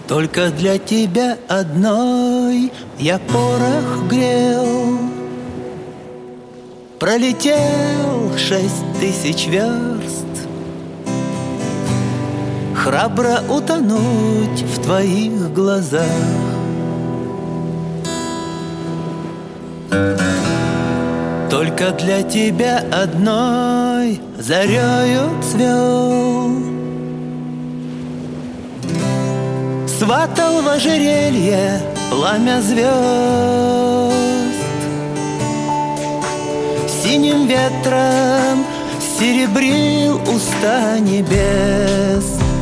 Только для тебя одной я порох грел. Пролетел 6000 верст, храбро утонуть в твоих глазах. Только для тебя одной зарею цвел. Сватал в ожерелье пламя звезд, синим ветром серебрил уста небес.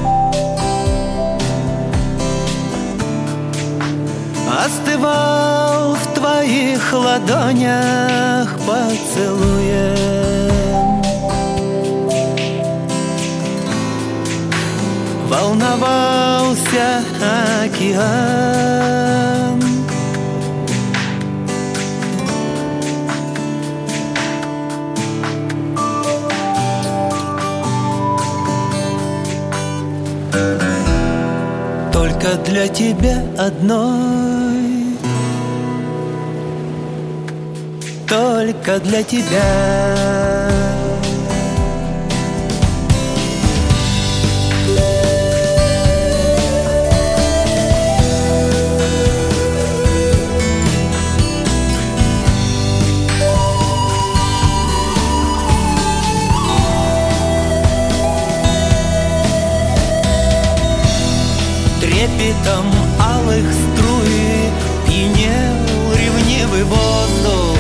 Остывал в твоих ладонях поцелуем. Волновался океан. Только для тебя одной, только для тебя. Трепетом алых струй пьянел ревнивый воздух.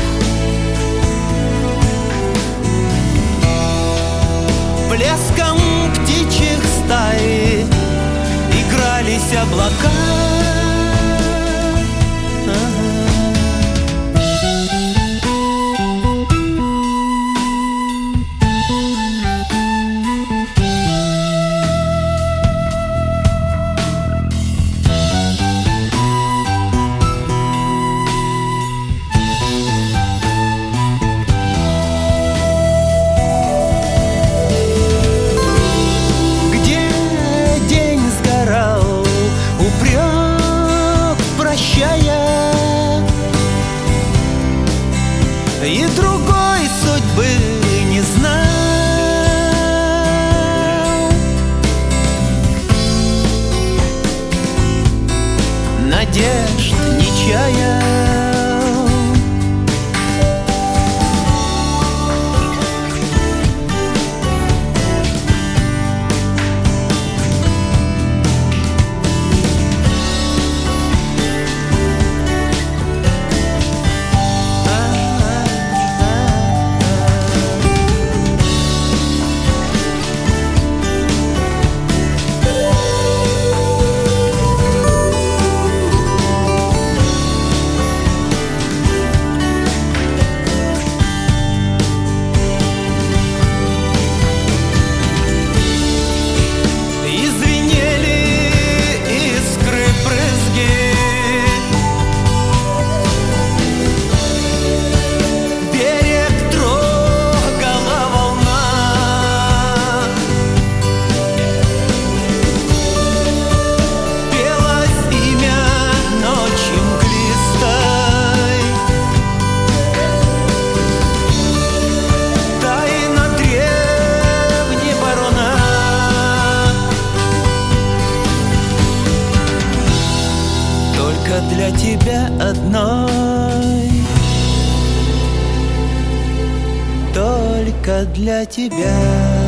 Плеском птичьих стай игрались облака. И другой судьбы не знал, надежд не чаял. Для тебя одной, только для тебя.